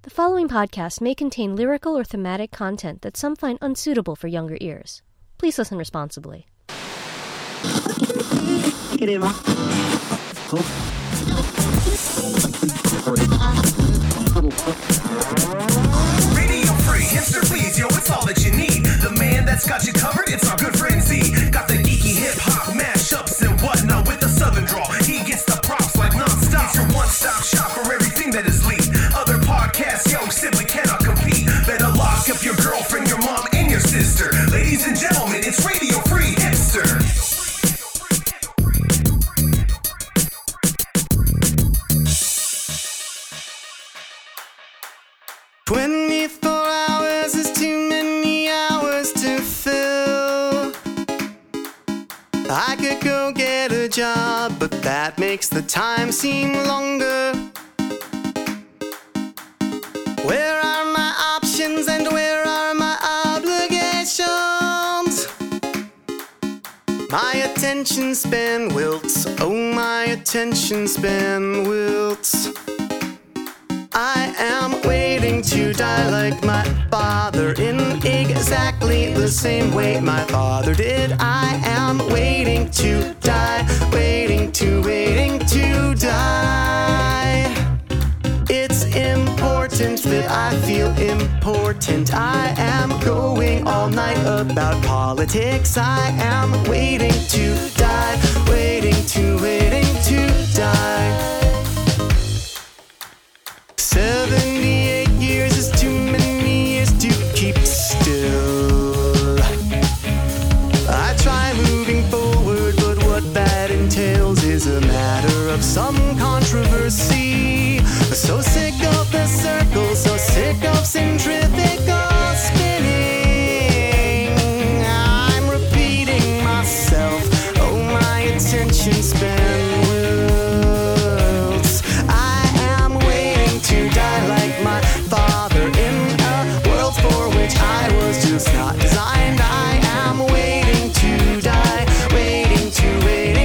The following podcast may contain lyrical or thematic content that some find unsuitable for younger ears. Please listen responsibly. Radio free, hipster please, yo, it's all that you need. The man that's got you covered, it's our good friend Z. Got the geeky hip-hop mashups and whatnot with the southern drawl. He gets the props like non-stop. It's your one-stop shop for everything that is lead. Other podcasts, yo, simply cannot compete. Better lock up your girlfriend, your mom, and your sister. Ladies and gentlemen, it's Radio Free Hipster. 24 hours is too many hours to fill. I could go get a job, but that makes the time seem longer. Where are my options and where are my obligations? My attention span wilts, oh my attention span wilts. I am waiting to die like my father in exactly the same way my father did. I am waiting to die, waiting to die. It's important that I feel important. I am going all night about politics. I am waiting to die, waiting to die. 78 years is too many years to keep still. I try moving forward, but what that entails is a matter of some controversy. So sick of the circle, so sick of centrifugal spinning. I'm repeating myself, oh my attention span. Just not designed. I am waiting to die, waiting to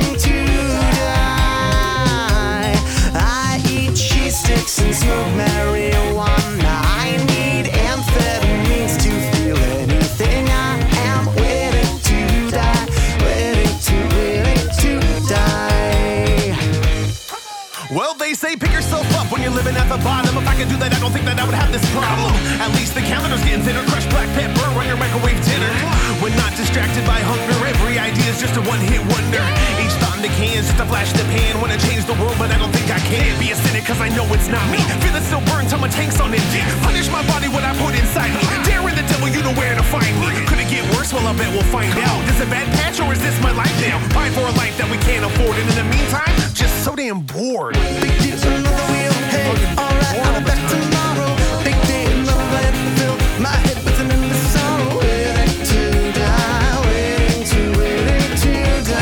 die. I eat cheese sticks and smoke marijuana. I need amphetamines to feel anything. I am waiting to die, waiting to die. Well, they say pick yourself up when you're living at the bottom. If I could do that, I don't think that I would have this problem. At least the calendar's getting thinner. Crushed black pepper on your microwave dinner. When not distracted by hunger, every idea is just a one-hit wonder. Each thought in the can is just a flash in the pan. Wanna change the world, but I don't think I can. Be a cynic, cause I know it's not me. Feel it still burn till my tank's on empty. Punish my body what I put inside me. Daring the devil, you know where to find me. Could it get worse? Well, I bet we'll find out. Is it a bad patch or is this my life now? Fight for a life that we can't afford. And in the meantime, just so damn bored. Big deal's another wheel. Hey, alright, I'll be back tomorrow. Big day, another landfill. My head buzzing in the sorrow. Waiting to die, waiting to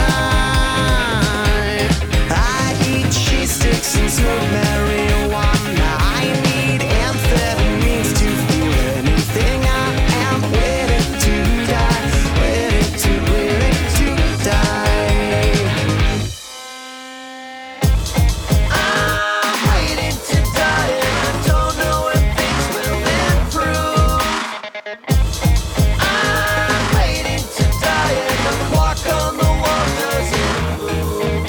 die. I eat cheese sticks and smoke marijuana. I need amphetamines to feel anything. I am waiting to die, waiting to die. I'm waiting to die and I don't know if things will improve. I'm waiting to die and the clock on the wall doesn't move.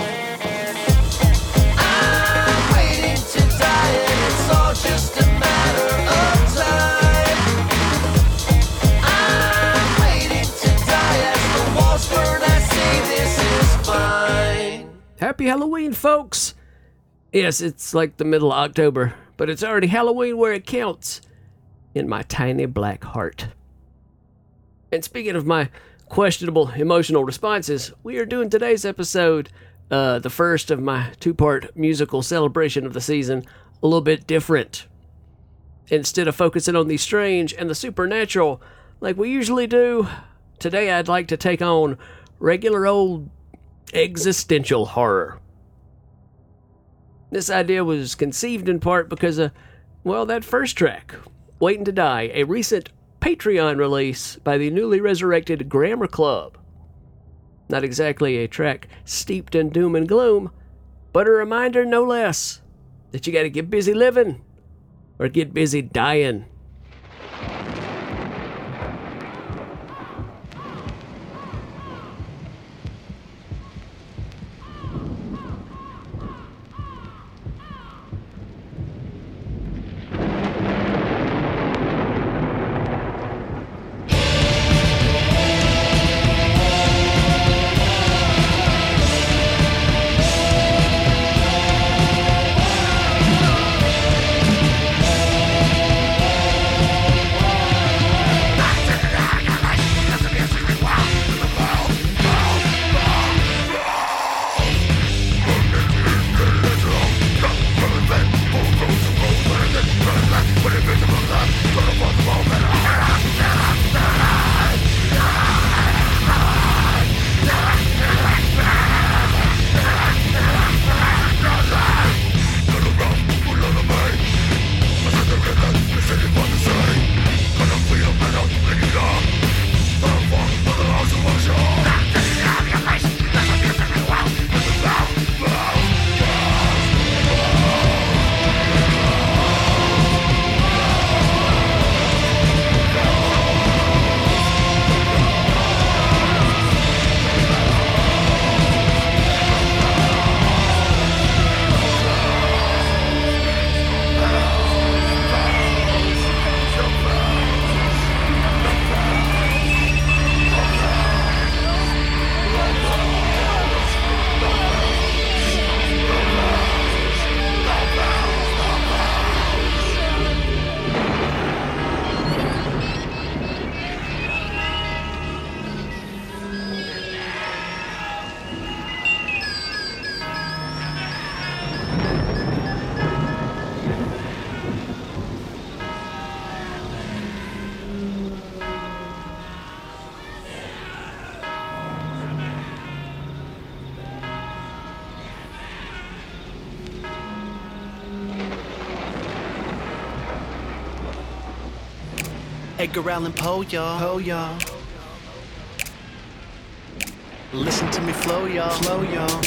I'm waiting to die and it's all just a matter of time. I'm waiting to die as the walls burn. I say this is fine. Happy Halloween, folks! Yes, it's like the middle of October, but it's already Halloween where it counts. In my tiny black heart. And speaking of my questionable emotional responses, we are doing today's episode, the first of my two-part musical celebration of the season, a little bit different. Instead of focusing on the strange and the supernatural like we usually do, today I'd like to take on regular old existential horror. This idea was conceived in part because of, well, that first track, Waiting to Die, a recent Patreon release by the newly resurrected Grammar Club. Not exactly a track steeped in doom and gloom, but a reminder no less that you gotta get busy living. or get busy dying. Edgar Allan Poe, y'all. Listen to me flow, y'all.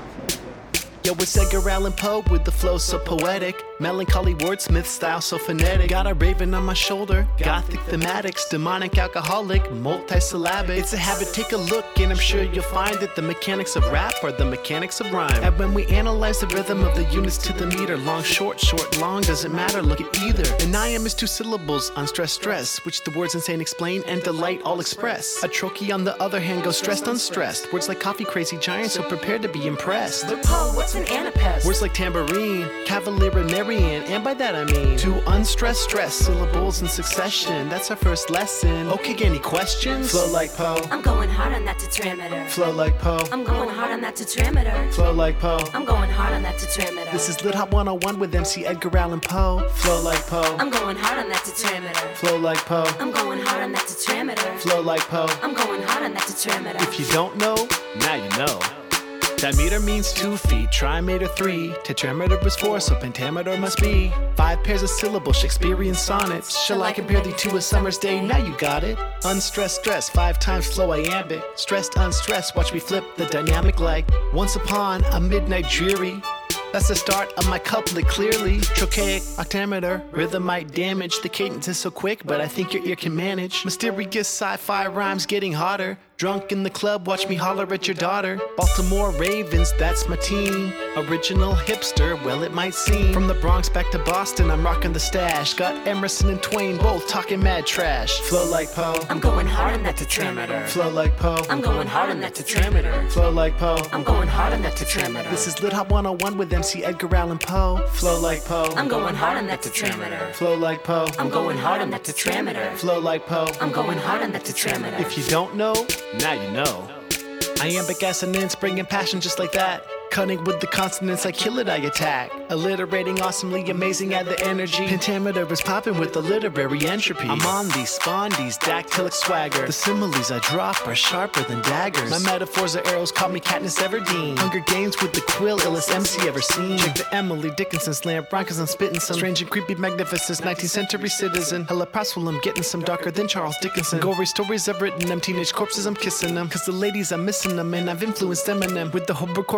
Yo, it's Edgar Allan Poe with the flow so poetic. Melancholy wordsmith style so phonetic. Got a raven on my shoulder, gothic thematics, demonic alcoholic, multisyllabic. It's a habit, take a look, and I'm sure you'll find that the mechanics of rap are the mechanics of rhyme. And when we analyze the rhythm of the units to the meter, long, short, long, doesn't matter, look at either. And I am is two syllables, unstressed, stress, which the words insane explain and delight all express. A trochee on the other hand goes stressed, unstressed. Words like coffee, crazy giant, so prepared to be impressed. But Poe, what's an anapest? Words like tambourine, cavalier and Marian, and by that I mean two unstressed, stress syllables in succession. That's our first lesson. Okay, any questions? Flow like Poe. I'm going hard on that tetrameter. Flow like Poe. I'm going hard on that tetrameter. Flow like Poe. I'm going hard on that tetrameter. This is Lit Hop 101 with MC Edgar Allan Poe. Flow like Poe. I'm going hard on that tetrameter. Flow like Poe. I'm going hard on that tetrameter. Flow like Poe. I'm going hard on that tetrameter. If you don't know, now you know. Diameter means 2 feet, trimeter 3, tetrameter is 4, so pentameter must be 5 pairs of syllables, Shakespearean sonnets. Shall I compare thee to a summer's day? Now you got it. Unstressed, stress, 5 times flow iambic. Stressed, unstressed, watch me flip the dynamic like once upon a midnight dreary. That's the start of my couplet clearly. Trochaic, octameter, rhythm might damage. The cadence is so quick, but I think your ear can manage. Mysterious sci-fi rhymes getting hotter. Drunk in the club, watch me holler at your daughter. Baltimore Ravens, that's my team. Original hipster, well it might seem. From the Bronx back to Boston, I'm rocking the stash. Got Emerson and Twain both talking mad trash. Flow like Poe. I'm going hard on that tetrameter. Flow like Poe. I'm going hard on that tetrameter. Flow like Poe. I'm going hard on that tetrameter. This is Lit Hop 101 with MC Edgar Allan Poe. Flow like Poe. I'm going hard on that tetrameter. Flow like Poe. I'm going hard on that tetrameter. Flow like Poe. I'm going hard on that tetrameter. If you don't know, now you know. Iambic assonance, bringing passion just like that. Cutting with the consonants, I kill it, I attack. Alliterating awesomely, amazing at the energy. Pentameter is popping with the literary entropy. I'm on these spondies, dactylic swagger. The similes I drop are sharper than daggers. My metaphors are arrows, call me Katniss Everdeen. Hunger Games with the quill, illest MC ever seen. Check the Emily Dickinson slam, Broncos, I'm spitting some strange and creepy magnificence, 19th century citizen. Hella prospel, I'm getting some darker than Charles Dickinson. Gory stories I've written them, teenage corpses I'm kissing them. Cause the ladies I'm missing them, and I've influenced Eminem with the Hobercore flavor. So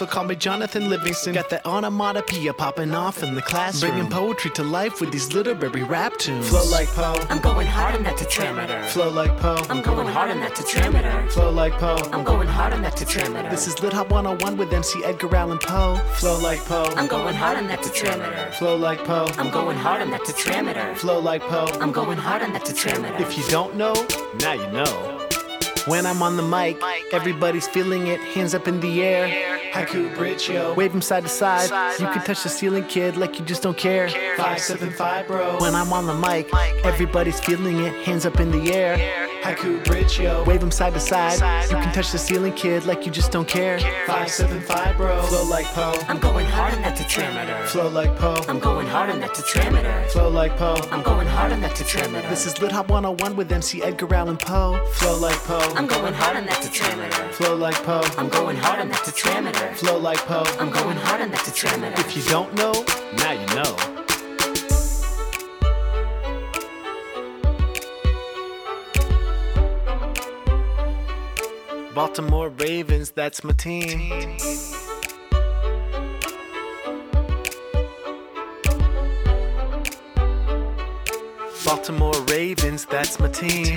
so call me Jonathan Livingston. Got that onomatopoeia popping off in the classroom, bringing poetry to life with these literary rap tunes. Flow like Poe, I'm going hard on that tetrameter. flow like Poe, I'm going hard on that tetrameter. flow like Poe. I'm going hard on that tetrameter. This is Lit Hop 101 with MC Edgar Allan Poe. Flow like Poe, I'm going hard on that tetrameter. flow like Poe, I'm going hard on that tetrameter. flow like Poe. I'm going hard on that tetrameter. If you don't know, now you know. When I'm on the mic, everybody's feeling it, hands up in the air. Haiku bridge, yo. Wave 'em side to side. You can touch the ceiling, kid, like you just don't care. 575, bro. When I'm on the mic, everybody's feeling it, hands up in the air. Haiku bridge, yo. Wave 'em side to side. You can touch the ceiling, kid, like you just don't care. 575, bro. Flow like Poe, I'm going hard on that tetrameter. flow like Poe, I'm going hard on that tetrameter. flow like Poe. I'm going hard on that tetrameter. This is Lit Hop 101 with MC Edgar Allan Poe. Flow like Poe, I'm going hard on that tetrameter. flow like Poe, I'm going hard on that tetrameter. flow like Poe. I'm going hard on that tetrameter. If you don't know, now you know. Baltimore Ravens, that's my team. Baltimore Ravens, that's my team.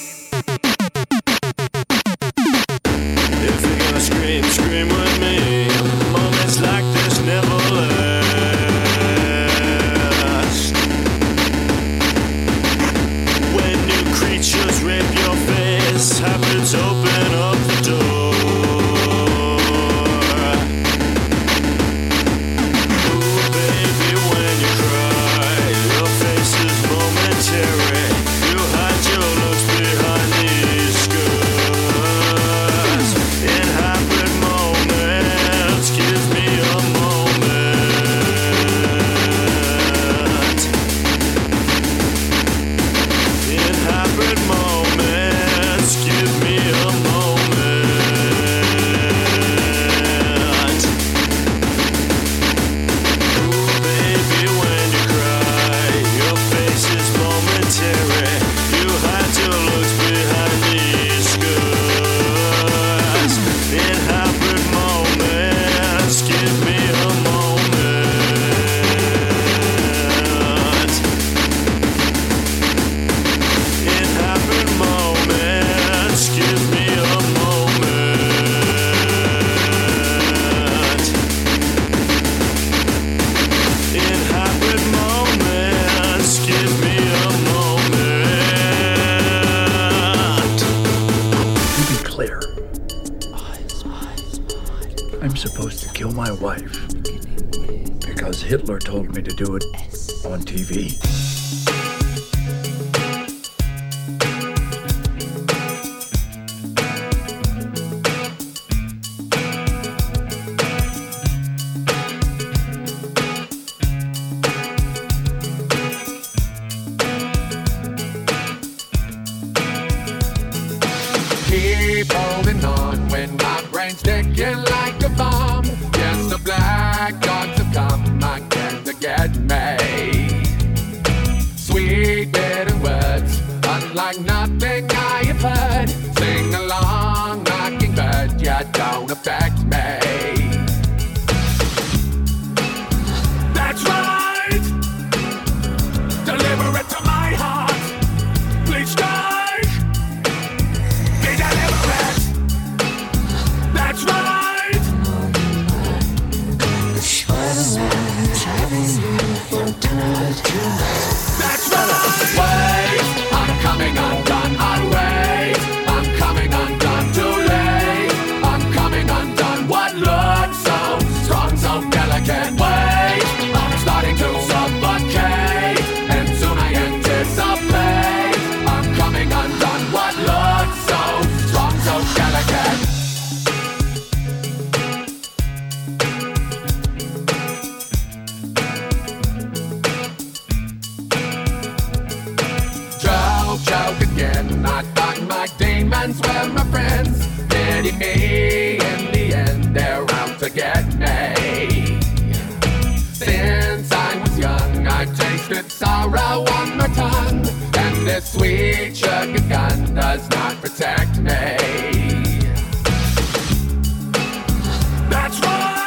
If you're gonna scream, scream with me. Moments like this never last. When new creatures rape your face, habits open up the door. Ooh, baby, when you cry, your face is momentary. You hide your looks behind these skirts. In hybrid moments, give me a moment. In hybrid moments, give me a moment. Ooh, baby, when you cry, your face is momentary. You hide your looks behind these skirts. In hybrid moments, give me a moment. In hybrid moments, give me a moment. In hybrid moments, give me a moment. To be clear, I'm supposed to kill my wife because Hitler told me to do it on TV. Keep holding on when my brain's ticking like a bomb. Yes, the black dogs have come again to get me. Sweet bitter words, unlike nothing I have heard. Sing along, mockingbird, you don't affect me. That's right. Deliver it to my heart. Please stay. Be deliberate. That's right. That's right. Wait, I'm coming undone. I'll wait. I'm coming undone. Too late. I'm coming undone. What looks so strong, so delicate? Wait, I'm starting to suffocate, and soon I anticipate. I'm coming undone. What looks so strong, so delicate? Joke again. I thought my demons were my friends. Pity me, in the end, they're out to get me. Since I was young, I've tasted sorrow on my tongue, and this sweet sugar gun does not protect me. That's right.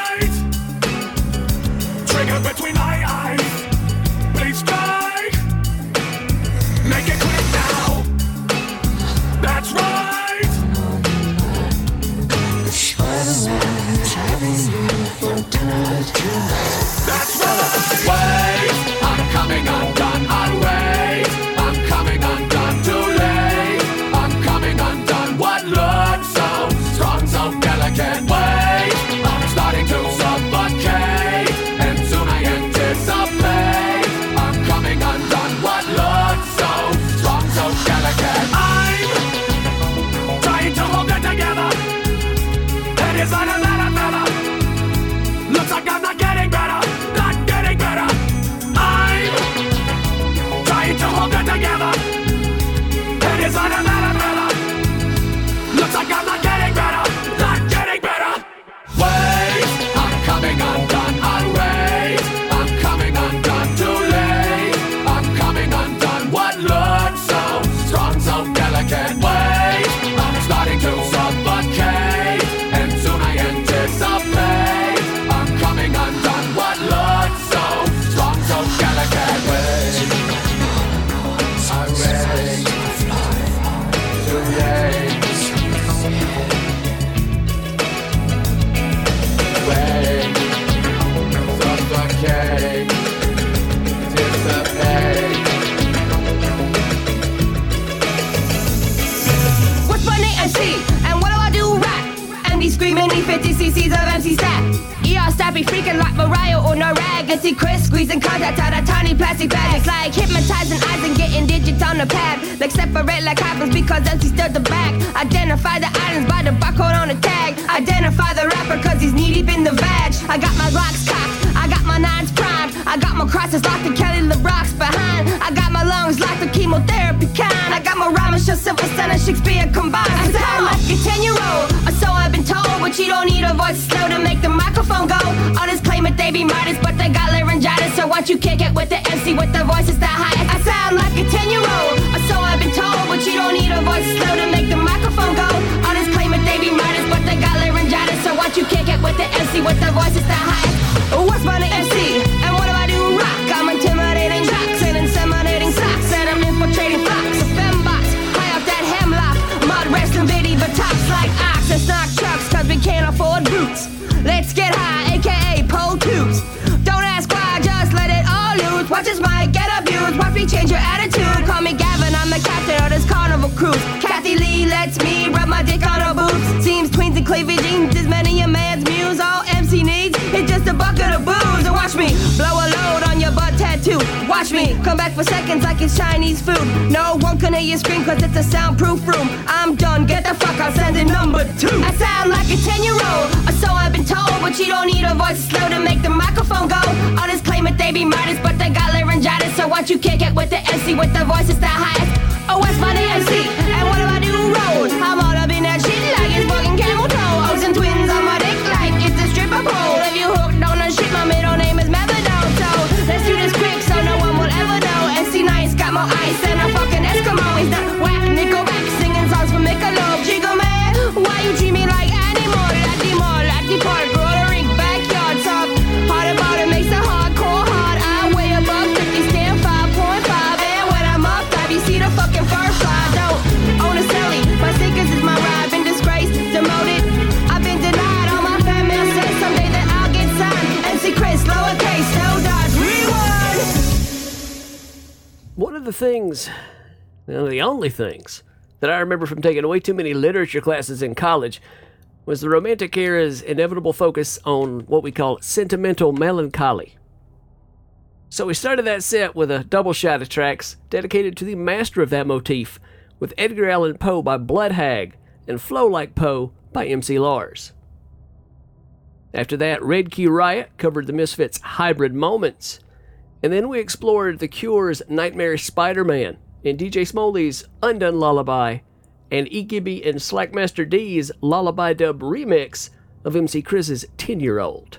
50 cc's of MC Stat. ER Stat be freaking like Mariah or no rag. MC Chris squeezing contact out of tiny plastic bags. It's like hypnotizing eyes and getting digits on the pad. Like separate like happens because MC stirred the back. Identify the items by the barcode on the tag. Identify the rapper cause he's knee deep in the vag. I got my rocks cocked, I got my nines primed. I got my crosses locked and Kelly LeBrock's behind. I got my lungs locked the chemotherapy kind. I got my rhymes just Silver Sun and Shakespeare combined. I sound like a 10-year-old, or so I've been told. But you don't need a voice slow to make the microphone go. Others claim that they be Midas, but they got laryngitis. So once you kick it with the MC with the voices that high. I sound like a 10-year-old, or so I've been told. But you don't need a voice slow to make the microphone go. Others claim that they be Midas, but they got laryngitis. So once you kick it with the MC with the voices that high. What's my name? MC, and what do I do? Rock. I'm intimidating jocks and inseminating socks, and I'm infiltrating fox, a fembox, high off that hemlock, mud wrestling bitty but tops like ox and stock trucks, cause we can't afford boots. Let's get high, aka pole tubes. Don't ask why, just let it all loose. Watch this mic get abused, watch me change your attitude. Call me Gavin, I'm the captain of this carnival cruise. Kathy Lee lets me rub my dick on her boobs. Seems tweens and cleavage jeans is many a man's muse. All MC needs is just a bucket of booze. And watch me blow a load on your butt tattoo. Watch me come back for seconds like it's Chinese food. No one can hear you scream cause it's a soundproof room. I'm done, get the fuck out, sending number 2. I sound like a 10-year-old, or so I've been told. But you don't need a voice slow to make the microphone go. Others claim that they be Midas, but they got laryngitis. So once you kick it with the MC with the voices that highest. Oh, what's my MC? And what do I do? Roll. I'm all up in that shit like it's fucking camel toe. Oaks and twins on my dick like it's a stripper pole. If you hooked on the shit, my middle name is Methadone. So let's do this quick so no one will ever know. MC Nice got more ice than a fucking Eskimo. He's not whack, Nickelback, singing songs for Michelob. Jiggle man, why you treat me like animal? Latte park, grow the rink, backyard talk. Hard about it makes the hardcore hard. I weigh above 50, stand 5.5. And when I'm up top, you see the fucking fur fly. Don't own a celly, my sneakers is my ride. Been disgraced, demoted, I've been denied. All my fan mail says someday that I'll get signed. MC Chris, lowercase, no dots, rewind. One of the things, the only things, that I remember from taking way too many literature classes in college was the Romantic era's inevitable focus on what we call sentimental melancholy. So we started that set with a double shot of tracks dedicated to the master of that motif, with Edgar Allan Poe by Blood Hag and Flow Like Poe by MC Lars. After that, Red Key Riot covered the Misfits' Hybrid Moments, and then we explored The Cure's Nightmarish Spider-Man and DJ Smoley's Undone Lullaby, and E. Gibby and Slackmaster D's Lullaby Dub remix of MC Chris's 10-Year-Old.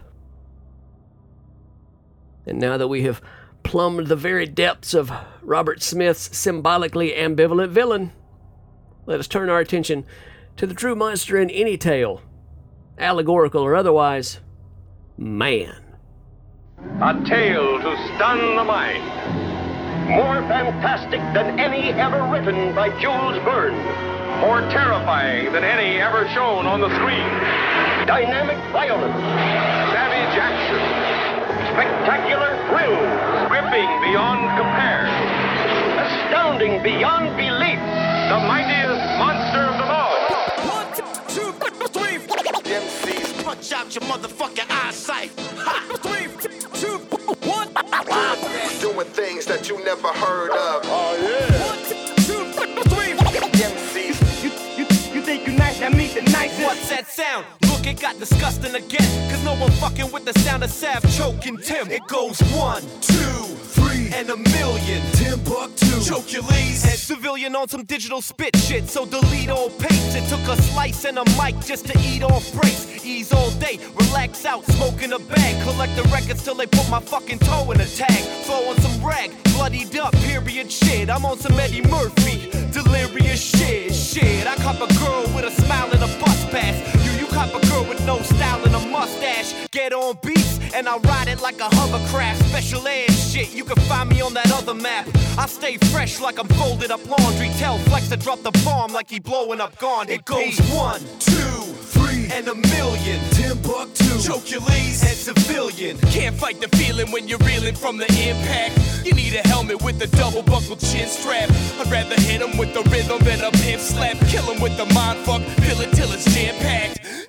And now that we have plumbed the very depths of Robert Smith's symbolically ambivalent villain, let us turn our attention to the true monster in any tale, allegorical or otherwise, man. A tale to stun the mind. More fantastic than any ever written by Jules Verne. More terrifying than any ever shown on the screen. Dynamic violence, savage action, spectacular thrills, gripping beyond compare, astounding beyond belief, the mightiest monster of them all. 1, 2, 3, MCs, punch out your motherfucking eyesight. 3, 2, 1. Doing things that you never heard of. Oh yeah. 1, 2, 3. MCs. You think you nice, that meet the nicest. What's that sound? Look, it got disgusting again. Cause no one fucking with the sound of Sav choking Tim. It goes 1, 2, 3, and a million. Timbuktu, choke your leads. And civilian on some digital spit shit, so delete all paste. It took a slice and a mic just to eat off breaks. Ease all day, relax out, smoking a bag. Collect the records till they put my fucking toe in a tag. Throw on some rag, bloodied up, period shit. I'm on some Eddie Murphy, delirious shit. I cop a girl with a smile and a bus pass. You cop a girl with no style and a mustache. Get on beats and I ride it like a hovercraft. Special ed shit, you can find me on that other map. I stay fresh like I'm folded up laundry. Tell Flex to drop the bomb like he blowing up Gandhi. It goes 1, 2, 3, and a million. Timbuktu, choke your leads, and civilian. Can't fight the feeling when you're reeling from the impact. You need a helmet with a double buckle chin strap. I'd rather hit him with the rhythm than a pimp slap. Kill him with the mind fuck, fill it till it's jam packed.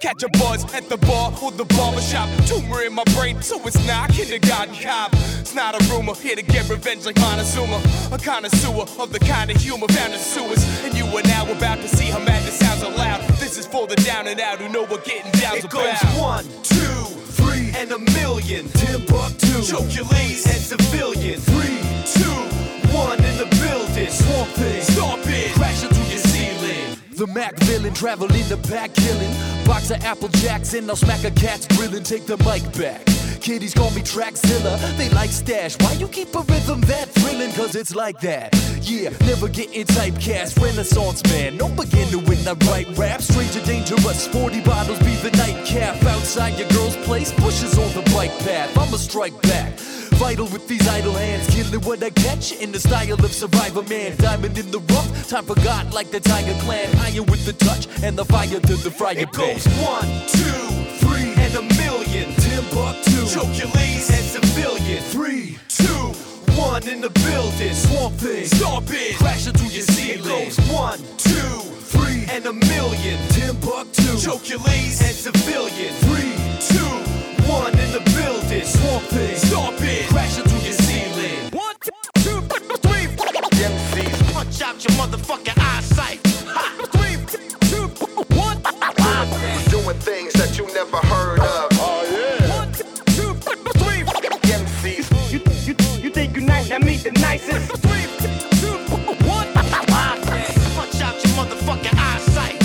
Catch a buzz at the bar or the barbershop. Tumor in my brain, so it's not kindergarten cop. It's not a rumor, here to get revenge like Montezuma. A connoisseur of the kind of humor found in sewers. And you are now about to see how madness sounds aloud. This is for the down and out who know what getting down's about. It goes 1, 2, 3, and a million. Timbuktu, Chocules, and civilian. 3, 2, 1 in the building. Swamp Thing, stop it, crashing through your ceiling. The Mac villain, travel in the pack killing. Box of Apple Jacks and I'll smack a cat's grilling. Take the mic back. Kiddies call me Trackzilla, they like stash. Why you keep a rhythm that thrilling? Cause it's like that. Yeah, never getting typecast. Renaissance man, no beginner when I write rap. Stranger dangerous, 40 bottles be the nightcap. Outside your girl's place, bushes on the bike path. I'ma strike back. Vital with these idle hands, killing what I catch in the style of Survivor Man. Diamond in the rough, time forgot like the Tiger Clan. Iron with the touch and the fire to the fryer pan. It goes 1, 2, 3, and a million. Timbuktu, Chocules, and civilian. 3, 2, 1 in the building. Swamp Thing, stop it, crashing through your ceiling. It goes 1, 2, 3, and a million. Timbuktu, Chocules, and civilian. 3, 2, 1 in the building. Swamp Thing, stop it, crashing through your ceiling. 1, 2, 3, 4. MCs, punch out your motherfucking eyesight. 3, 2, 1. Doing things that you never heard of. Oh yeah. 1, 2, 3. MCs, You think you nice? Now meet the nicest. 3, 2, 1. Punch out your motherfucking eyesight.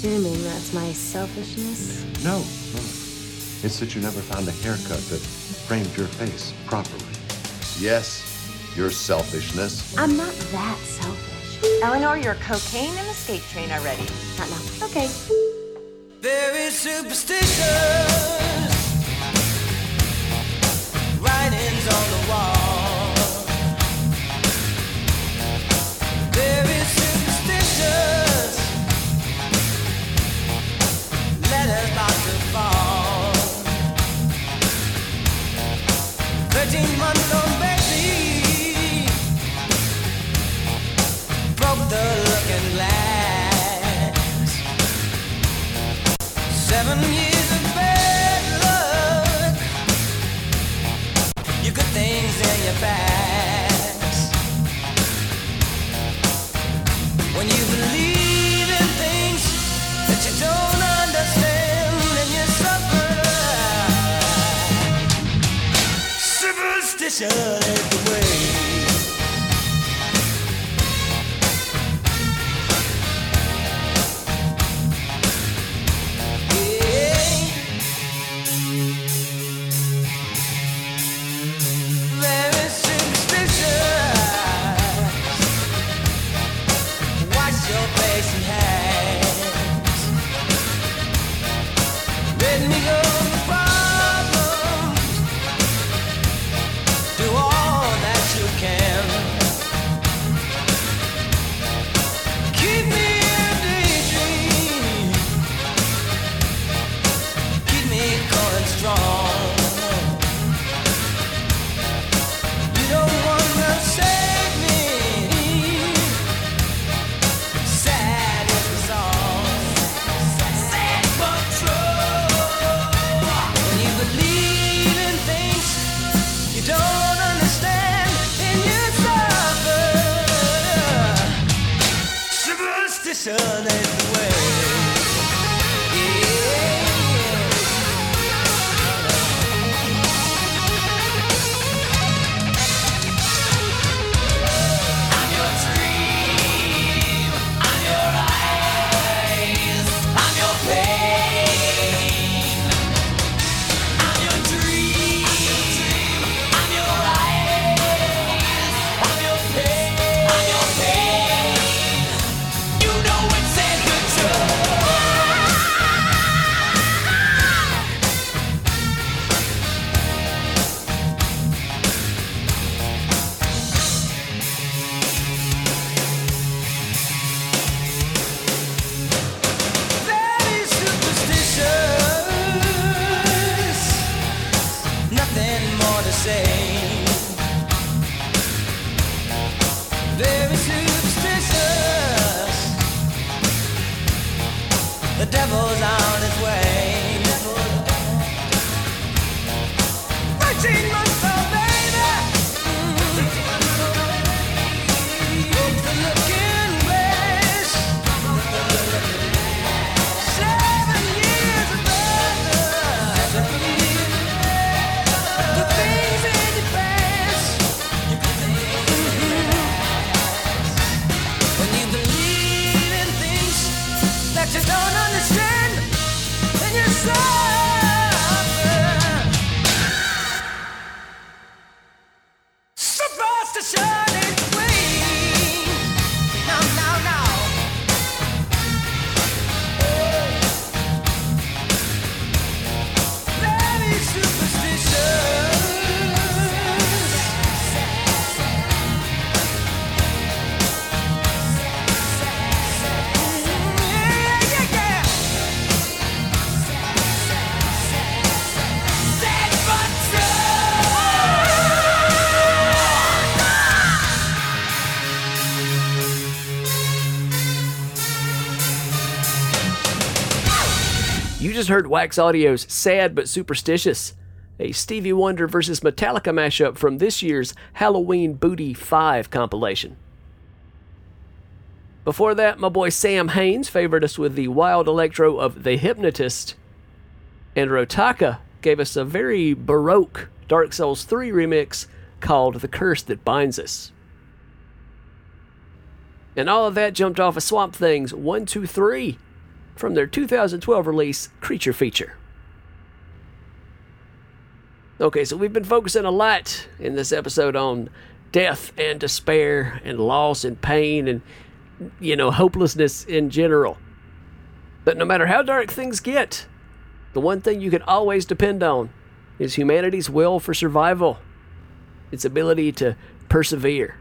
assuming that's my selfishness? No. It's that you never found a haircut that framed your face properly. Yes, your selfishness. I'm not that selfish. Eleanor, your cocaine and the skate train are ready. Not now. Okay. Very superstitious writings on the wall. Very superstitious letters about to fall. 13-month-old baby broke the looking glass. 7 years of bad luck. You got things in your past. When you believe in things that you don't understand, then you suffer. Superstition is the way. Very superstitious. Wash your face and hands. Let me go the problems. Do all that you can. Keep me in a daydream. Keep me going strong. You don't wanna save me. Sad is the song. Sad but true. When you believe in things you don't understand, then you suffer. Superstition is the way. I'm your dream, I'm your eyes, I'm your pain. I'm your dream, I'm your eyes, I'm your pain. You know it's in control. Very superstitious. Nothing more to say. Very superstitious. The devil's on his way. 13 months old baby. Broke the looking glass. 7 years of bad luck. The things in your past. When you believe in things that you don't understand, then you suffer. Superstition is the way. Now. Very superstitious. Yeah. Sad but You just heard Wax Audio's Sad But Superstitious, a Stevie Wonder vs. Metallica mashup from this year's Halloween Booty 5 compilation. Before that, my boy Sam Haines favored us with the wild electro of The Hypnotist, and Rotaka gave us a very baroque Dark Souls 3 remix called The Curse That Binds Us. And all of that jumped off of Swamp Thing's 1, 2, 3, from their 2012 release, Creature Feature. Okay, so we've been focusing a lot in this episode on death and despair and loss and pain and, hopelessness in general. But no matter how dark things get, the one thing you can always depend on is humanity's will for survival, its ability to persevere.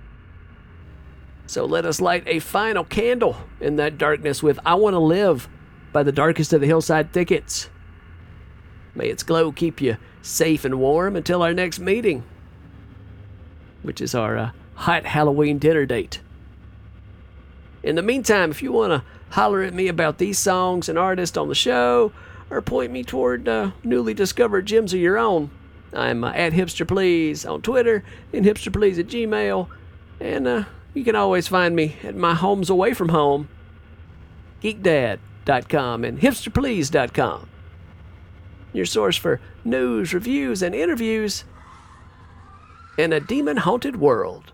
So let us light a final candle in that darkness with I Want to Live by the Darkest of the Hillside Thickets. May its glow keep you safe and warm until our next meeting, which is our hot Halloween dinner date. In the meantime, if you want to holler at me about these songs and artists on the show, or point me toward newly discovered gems of your own, I'm at HipsterPlease on Twitter and HipsterPlease at Gmail, and you can always find me at my homes away from home, geekdad.com and hipsterplease.com. Your source for news, reviews, and interviews in a demon-haunted world.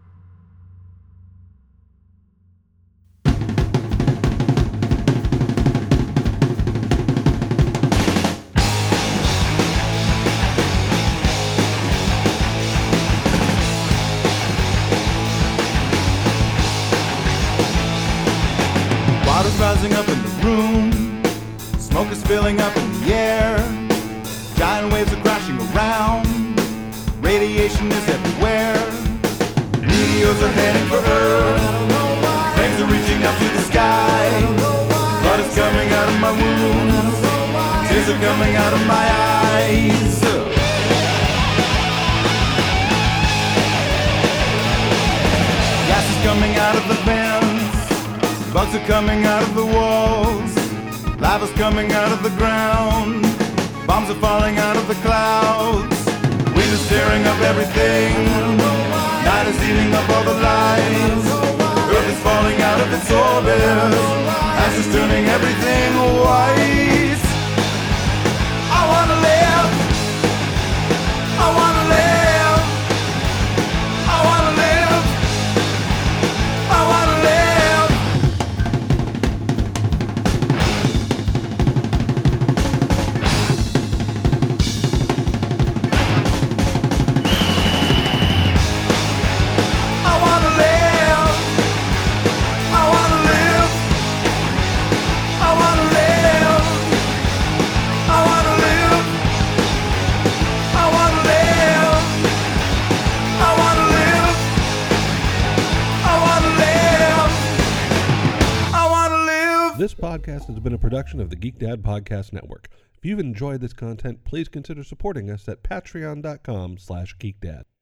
Water's rising up in the room, smoke is filling up in the air, giant waves are crashing around, radiation is everywhere, meteors are heading for Earth, flames are reaching up to the sky, blood is coming out of my wounds, tears are coming out of my eyes. Gas is coming out of the vents, bugs are coming out of the walls, lava's coming out of the ground, bombs are falling out of the clouds, wind is tearing up everything, night is eating up all the lights, earth is falling out of its orbit, ash is turning everything white. I wanna live, I wanna live, I wanna live, I wanna live. I wanna live, I wanna live, I wanna live, I wanna live, I wanna live, I wanna live, I wanna live, I wanna live. This podcast has been a production of the Geek Dad Podcast Network. If you've enjoyed this content, please consider supporting us at patreon.com/geekdad.